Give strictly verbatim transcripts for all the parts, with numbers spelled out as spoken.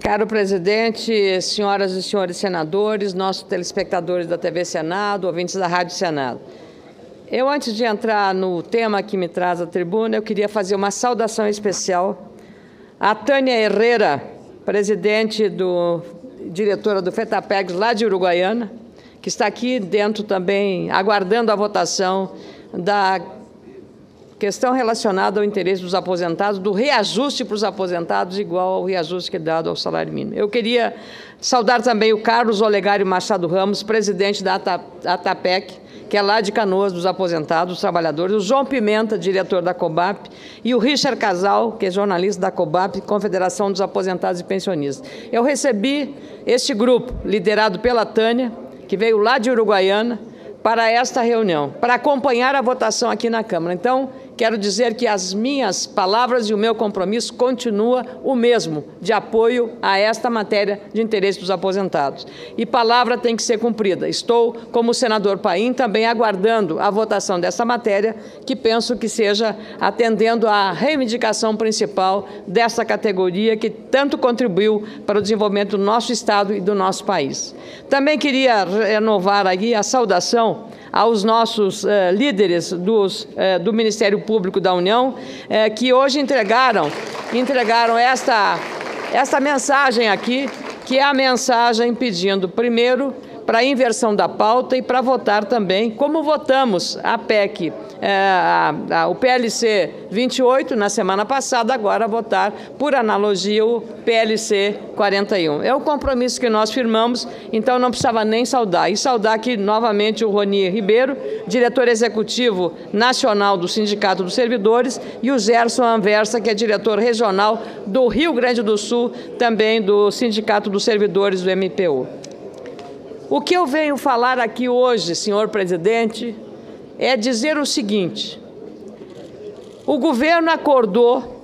Caro presidente, senhoras e senhores senadores, nossos telespectadores da T V Senado, ouvintes da Rádio Senado. Eu, antes de entrar no tema que me traz à tribuna, eu queria fazer uma saudação especial à Tânia Herrera, presidente do, diretora do FETAPEGS, lá de Uruguaiana, que está aqui dentro também, aguardando a votação da questão relacionada ao interesse dos aposentados, do reajuste para os aposentados igual ao reajuste que é dado ao salário mínimo. Eu queria saudar também o Carlos Olegário Machado Ramos, presidente da ATAPEC, que é lá de Canoas, dos aposentados, dos trabalhadores, o João Pimenta, diretor da COBAP, e o Richard Casal, que é jornalista da COBAP, Confederação dos Aposentados e Pensionistas. Eu recebi este grupo, liderado pela Tânia, que veio lá de Uruguaiana, para esta reunião, para acompanhar a votação aqui na Câmara. Então, quero dizer que as minhas palavras e o meu compromisso continua o mesmo, de apoio a esta matéria de interesse dos aposentados. E palavra tem que ser cumprida. Estou, como senador Paim, também aguardando a votação dessa matéria, que penso que seja atendendo à reivindicação principal dessa categoria que tanto contribuiu para o desenvolvimento do nosso Estado e do nosso país. Também queria renovar aqui a saudação aos nossos eh, líderes dos, eh, do Ministério Público da União, eh, que hoje entregaram, entregaram esta, esta mensagem aqui, que é a mensagem pedindo, primeiro, para a inversão da pauta e para votar também, como votamos a P E C, é, a, a, o P L C vinte e oito na semana passada, agora votar, por analogia, o P L C quarenta e um. É o compromisso que nós firmamos, então não precisava nem saudar. E saudar aqui novamente o Roni Ribeiro, diretor executivo nacional do Sindicato dos Servidores, e o Gerson Anversa, que é diretor regional do Rio Grande do Sul, também do Sindicato dos Servidores do M P U. O que eu venho falar aqui hoje, senhor presidente, é dizer o seguinte: o governo acordou,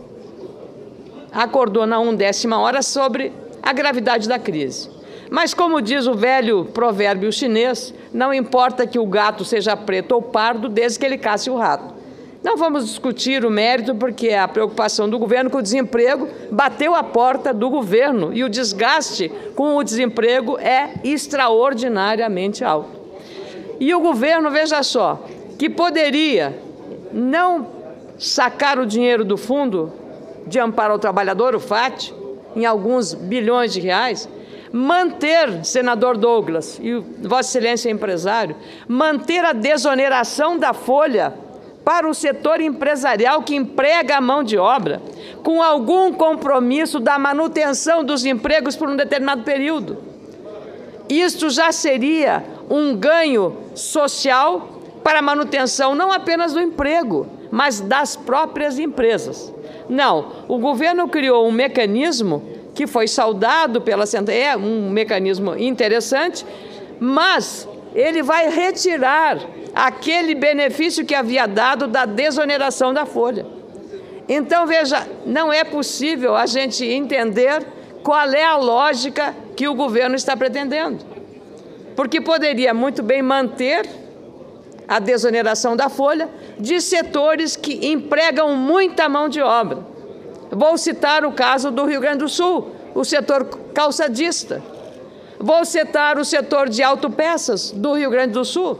acordou na undécima hora sobre a gravidade da crise. Mas, como diz o velho provérbio chinês, não importa que o gato seja preto ou pardo, desde que ele casse o rato. Não vamos discutir o mérito, porque a preocupação do governo com o desemprego bateu a porta do governo e o desgaste com o desemprego é extraordinariamente alto. E o governo, veja só, que poderia não sacar o dinheiro do Fundo de Amparo ao Trabalhador, o FAT, em alguns bilhões de reais, manter, senador Douglas, e Vossa Excelência é empresário, manter a desoneração da folha para o setor empresarial que emprega a mão de obra, com algum compromisso da manutenção dos empregos por um determinado período. Isto já seria um ganho social para a manutenção não apenas do emprego, mas das próprias empresas. Não, o governo criou um mecanismo que foi saudado pela Central, é um mecanismo interessante, mas ele vai retirar aquele benefício que havia dado da desoneração da folha. Então, veja, não é possível a gente entender qual é a lógica que o governo está pretendendo. Porque poderia muito bem manter a desoneração da folha de setores que empregam muita mão de obra. Vou citar o caso do Rio Grande do Sul, o setor calçadista. Vou citar o setor de autopeças do Rio Grande do Sul.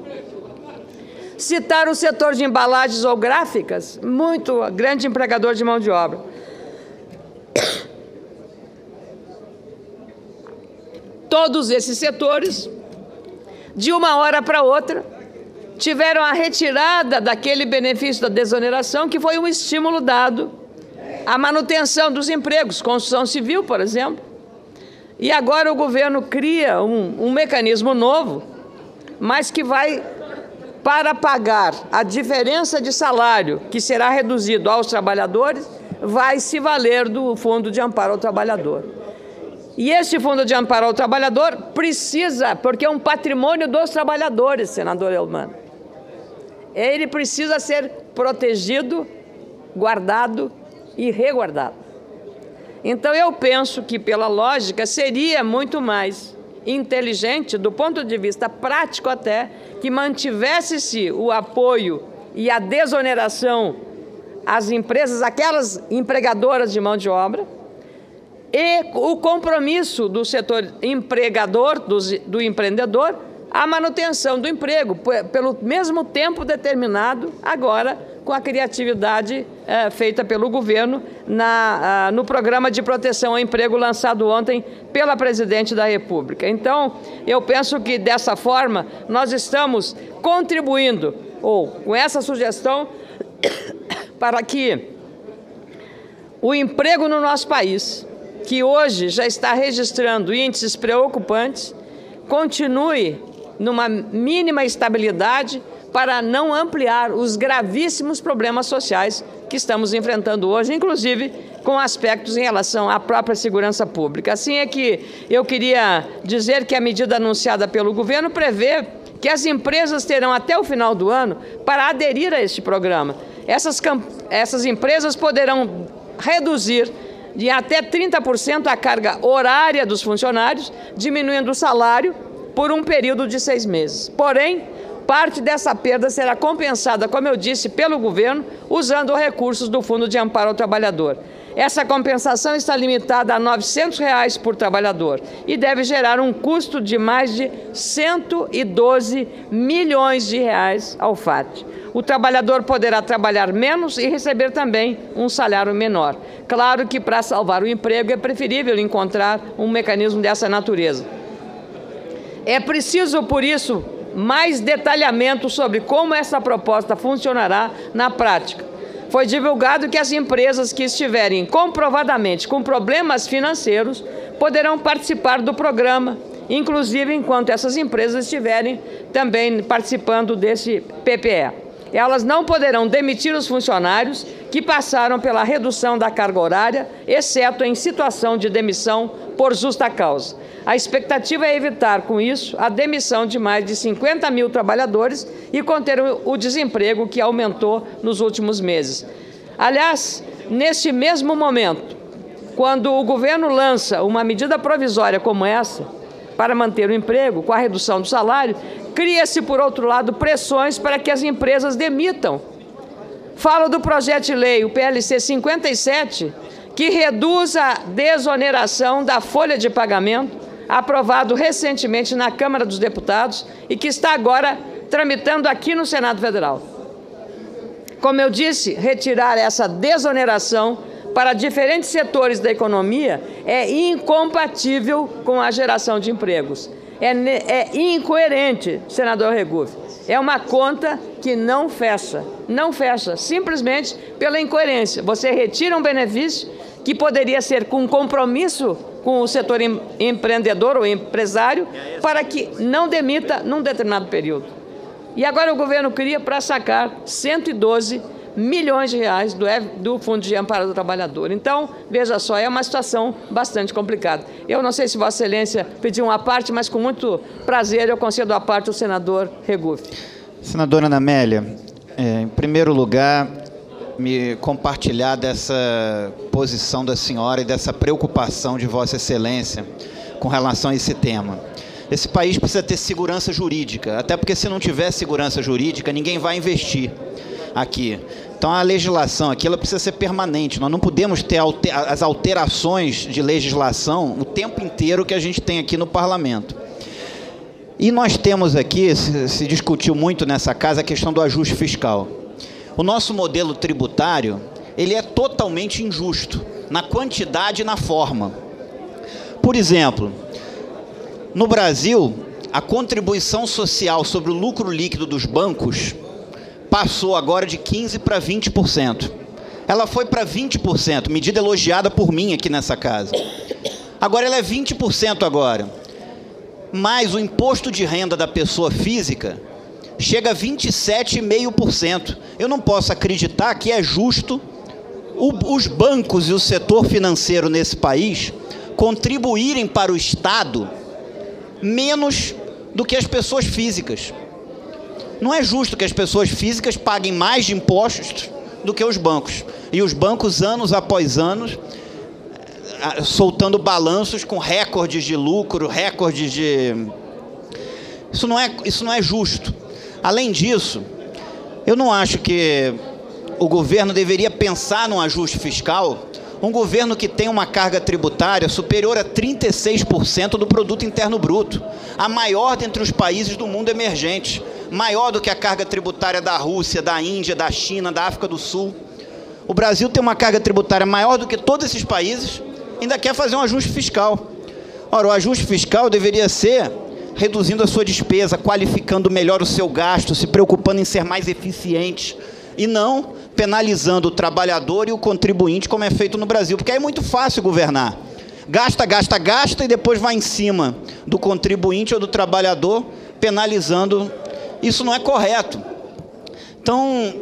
Citar o setor de embalagens ou gráficas, muito grande empregador de mão de obra. Todos esses setores, de uma hora para outra, tiveram a retirada daquele benefício da desoneração, que foi um estímulo dado à manutenção dos empregos, construção civil, por exemplo. E agora o governo cria um, um mecanismo novo, mas que vai, para pagar a diferença de salário que será reduzido aos trabalhadores, vai se valer do Fundo de Amparo ao Trabalhador. E esse Fundo de Amparo ao Trabalhador precisa, porque é um patrimônio dos trabalhadores, senador Eumano. Ele precisa ser protegido, guardado e reguardado. Então, eu penso que, pela lógica, seria muito mais inteligente, do ponto de vista prático até, que mantivesse-se o apoio e a desoneração às empresas, aquelas empregadoras de mão de obra, e o compromisso do setor empregador, do, do empreendedor, a manutenção do emprego, pelo mesmo tempo determinado, agora com a criatividade é, feita pelo governo na, a, no Programa de Proteção ao Emprego lançado ontem pela Presidente da República. Então, eu penso que dessa forma nós estamos contribuindo, ou com essa sugestão, para que o emprego no nosso país, que hoje já está registrando índices preocupantes, continue numa mínima estabilidade para não ampliar os gravíssimos problemas sociais que estamos enfrentando hoje, inclusive com aspectos em relação à própria segurança pública. Assim é que eu queria dizer que a medida anunciada pelo governo prevê que as empresas terão até o final do ano para aderir a este programa. Essas, essas empresas poderão reduzir de até trinta por cento a carga horária dos funcionários, diminuindo o salário por um período de seis meses. Porém, parte dessa perda será compensada, como eu disse, pelo governo, usando recursos do Fundo de Amparo ao Trabalhador. Essa compensação está limitada a novecentos reais por trabalhador e deve gerar um custo de mais de cento e doze milhões de reais ao F A T. O trabalhador poderá trabalhar menos e receber também um salário menor. Claro que para salvar o emprego é preferível encontrar um mecanismo dessa natureza. É preciso, por isso, mais detalhamento sobre como essa proposta funcionará na prática. Foi divulgado que as empresas que estiverem comprovadamente com problemas financeiros poderão participar do programa, inclusive enquanto essas empresas estiverem também participando desse P P E. Elas não poderão demitir os funcionários que passaram pela redução da carga horária, exceto em situação de demissão por justa causa. A expectativa é evitar, com isso, a demissão de mais de cinquenta mil trabalhadores e conter o desemprego que aumentou nos últimos meses. Aliás, neste mesmo momento, quando o governo lança uma medida provisória como essa, para manter o emprego, com a redução do salário, cria-se, por outro lado, pressões para que as empresas demitam. Falo do projeto de lei, o P L C cinquenta e sete, que reduz a desoneração da folha de pagamento, aprovado recentemente na Câmara dos Deputados e que está agora tramitando aqui no Senado Federal. Como eu disse, retirar essa desoneração para diferentes setores da economia é incompatível com a geração de empregos. É, é incoerente, senador Regufe. É uma conta que não fecha, não fecha, simplesmente pela incoerência. Você retira um benefício que poderia ser com compromisso com o setor empreendedor ou empresário para que não demita num determinado período. E agora o governo cria para sacar cento e doze milhões de reais do, do Fundo de Amparo do Trabalhador. Então, veja só, é uma situação bastante complicada. Eu não sei se Vossa Excelência pediu uma parte, mas com muito prazer eu concedo a parte ao senador Regufe. Senadora Ana Amélia, é, em primeiro lugar, me compartilhar dessa posição da senhora e dessa preocupação de Vossa Excelência com relação a esse tema. Esse país precisa ter segurança jurídica, até porque se não tiver segurança jurídica, ninguém vai investir aqui. Então, a legislação aqui ela precisa ser permanente. Nós não podemos ter alter, as alterações de legislação o tempo inteiro que a gente tem aqui no Parlamento. E nós temos aqui, se, se discutiu muito nessa casa, a questão do ajuste fiscal. O nosso modelo tributário, ele é totalmente injusto, na quantidade e na forma. Por exemplo, no Brasil, a contribuição social sobre o lucro líquido dos bancos passou agora de quinze por cento para vinte por cento. Ela foi para vinte por cento, medida elogiada por mim aqui nessa casa. Agora ela é vinte por cento agora. Mas o imposto de renda da pessoa física chega a vinte e sete vírgula cinco por cento. Eu não posso acreditar que é justo o, os bancos e o setor financeiro nesse país contribuírem para o Estado menos do que as pessoas físicas. Não é justo que as pessoas físicas paguem mais de impostos do que os bancos. E os bancos, anos após anos, soltando balanços com recordes de lucro, recordes de... Isso não é, isso não é justo. Além disso, eu não acho que o governo deveria pensar num ajuste fiscal Um governo que tem uma carga tributária superior a trinta e seis por cento do produto interno bruto, a maior dentre os países do mundo emergente, maior do que a carga tributária da Rússia, da Índia, da China, da África do Sul. O Brasil tem uma carga tributária maior do que todos esses países, ainda quer fazer um ajuste fiscal. Ora, o ajuste fiscal deveria ser reduzindo a sua despesa, qualificando melhor o seu gasto, se preocupando em ser mais eficiente, e não penalizando o trabalhador e o contribuinte, como é feito no Brasil, porque aí é muito fácil governar. Gasta, gasta, gasta, e depois vai em cima do contribuinte ou do trabalhador, penalizando. Isso não é correto. Então,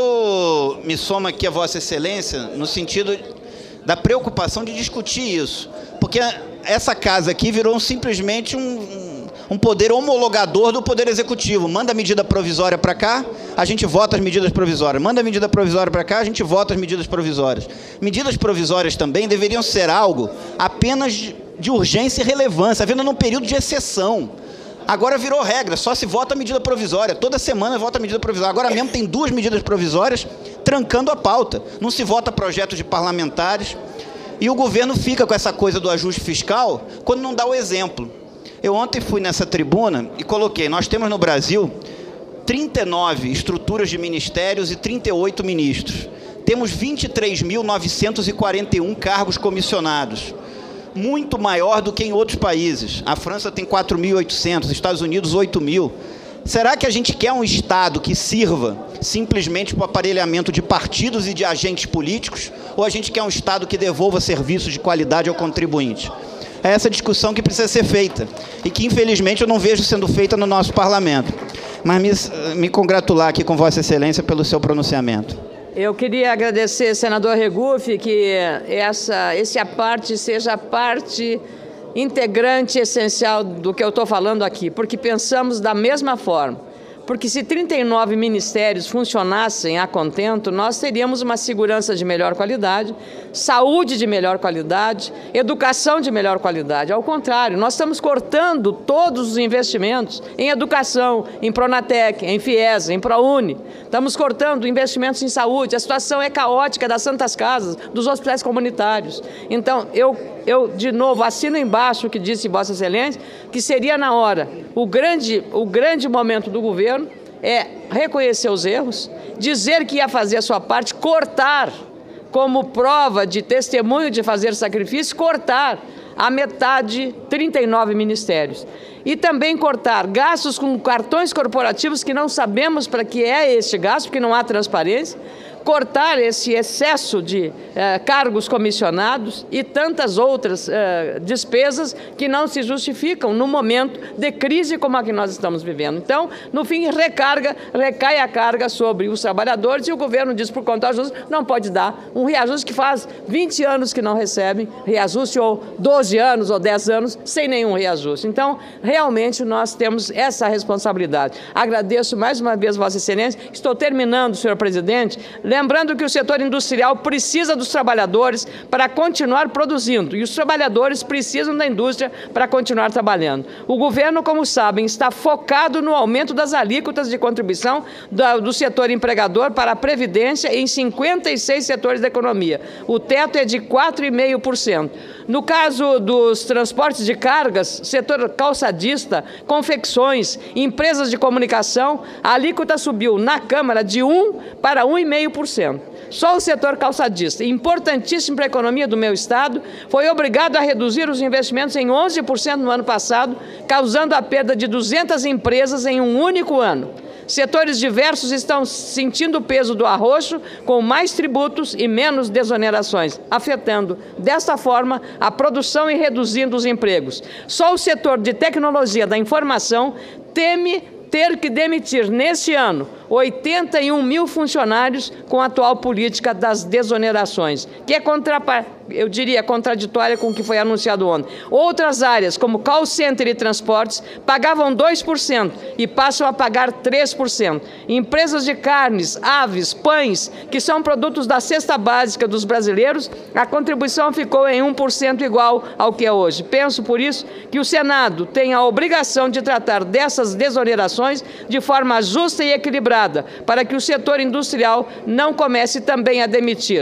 eu me somo aqui a Vossa Excelência no sentido da preocupação de discutir isso, porque essa casa aqui virou simplesmente um, um poder homologador do Poder Executivo. Manda a medida provisória para cá, a gente vota as medidas provisórias. Manda a medida provisória para cá, a gente vota as medidas provisórias. Medidas provisórias também deveriam ser algo apenas de urgência e relevância, havendo num período de exceção. Agora virou regra, só se vota a medida provisória. Toda semana vota a medida provisória. Agora mesmo tem duas medidas provisórias trancando a pauta. Não se vota projetos de parlamentares. E o governo fica com essa coisa do ajuste fiscal quando não dá o exemplo. Eu ontem fui nessa tribuna e coloquei, nós temos no Brasil trinta e nove estruturas de ministérios e trinta e oito ministros. Temos vinte e três mil novecentos e quarenta e um cargos comissionados. Muito maior do que em outros países. A França tem quatro mil e oitocentos, Estados Unidos oito mil. Será que a gente quer um Estado que sirva simplesmente para o aparelhamento de partidos e de agentes políticos, ou a gente quer um Estado que devolva serviços de qualidade ao contribuinte? É essa discussão que precisa ser feita e que, infelizmente, eu não vejo sendo feita no nosso parlamento. Mas me, me congratular aqui com Vossa Excelência pelo seu pronunciamento. Eu queria agradecer, senador Regufe, que essa, esse aparte seja a parte integrante essencial do que eu estou falando aqui, porque pensamos da mesma forma. Porque se trinta e nove ministérios funcionassem a contento, nós teríamos uma segurança de melhor qualidade, saúde de melhor qualidade, educação de melhor qualidade. Ao contrário, nós estamos cortando todos os investimentos em educação, em Pronatec, em FIES, em ProUni. Estamos cortando investimentos em saúde. A situação é caótica das santas casas, dos hospitais comunitários. Então, eu, eu de novo, assino embaixo o que disse Vossa Excelência, que seria na hora, o grande, o grande momento do governo é reconhecer os erros, dizer que ia fazer a sua parte, cortar, como prova de testemunho de fazer sacrifício, cortar a metade, trinta e nove ministérios. E também cortar gastos com cartões corporativos que não sabemos para que é este gasto, porque não há transparência, cortar esse excesso de eh, cargos comissionados e tantas outras eh, despesas que não se justificam no momento de crise como a que nós estamos vivendo. Então, no fim, recarga, recai a carga sobre os trabalhadores e o governo diz, por conta do ajuste, não pode dar um reajuste que faz vinte anos que não recebem reajuste, ou doze anos ou dez anos sem nenhum reajuste. Então, realmente, nós temos essa responsabilidade. Agradeço mais uma vez, Vossa Excelência. Estou terminando, senhor presidente, lembrando que o setor industrial precisa dos trabalhadores para continuar produzindo e os trabalhadores precisam da indústria para continuar trabalhando. O governo, como sabem, está focado no aumento das alíquotas de contribuição do, do setor empregador para a Previdência em cinquenta e seis setores da economia. O teto é de quatro vírgula cinco por cento. No caso dos transportes de cargas, setor calçadista, confecções, empresas de comunicação, a alíquota subiu na Câmara de um para um vírgula cinco por cento. Só o setor calçadista, importantíssimo para a economia do meu estado, foi obrigado a reduzir os investimentos em onze por cento no ano passado, causando a perda de duzentas empresas em um único ano. Setores diversos estão sentindo o peso do arroxo, com mais tributos e menos desonerações, afetando, desta forma, a produção e reduzindo os empregos. Só o setor de tecnologia da informação teme ter que demitir, neste ano, oitenta e um mil funcionários com a atual política das desonerações, que é, contra, eu diria, contraditória com o que foi anunciado ontem. Outras áreas, como call center e transportes, pagavam dois por cento e passam a pagar três por cento. Empresas de carnes, aves, pães, que são produtos da cesta básica dos brasileiros, a contribuição ficou em um por cento igual ao que é hoje. Penso, por isso, que o Senado tem a obrigação de tratar dessas desonerações de forma justa e equilibrada, para que o setor industrial não comece também a demitir.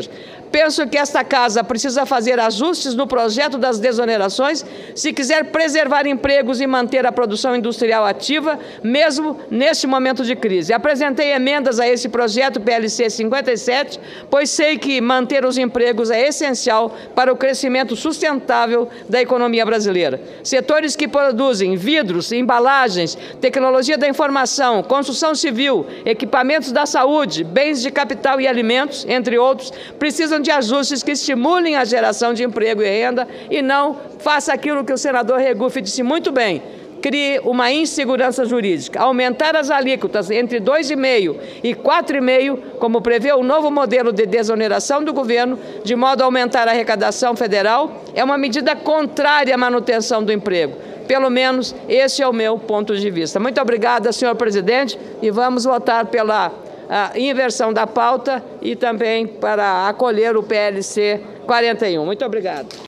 penso que esta Casa precisa fazer ajustes no projeto das desonerações se quiser preservar empregos e manter a produção industrial ativa, mesmo neste momento de crise. Apresentei emendas a esse projeto P L C cinquenta e sete, pois sei que manter os empregos é essencial para o crescimento sustentável da economia brasileira. Setores que produzem vidros, embalagens, tecnologia da informação, construção civil, equipamentos da saúde, bens de capital e alimentos, entre outros, precisam de ajustes que estimulem a geração de emprego e renda e não faça aquilo que o senador Regufe disse muito bem, crie uma insegurança jurídica. Aumentar as alíquotas entre dois vírgula cinco e quatro vírgula cinco, como prevê o novo modelo de desoneração do governo, de modo a aumentar a arrecadação federal, é uma medida contrária à manutenção do emprego. Pelo menos esse é o meu ponto de vista. Muito obrigada, senhor presidente, e vamos votar pela a inversão da pauta e também para acolher o P L C quarenta e um. Muito obrigado.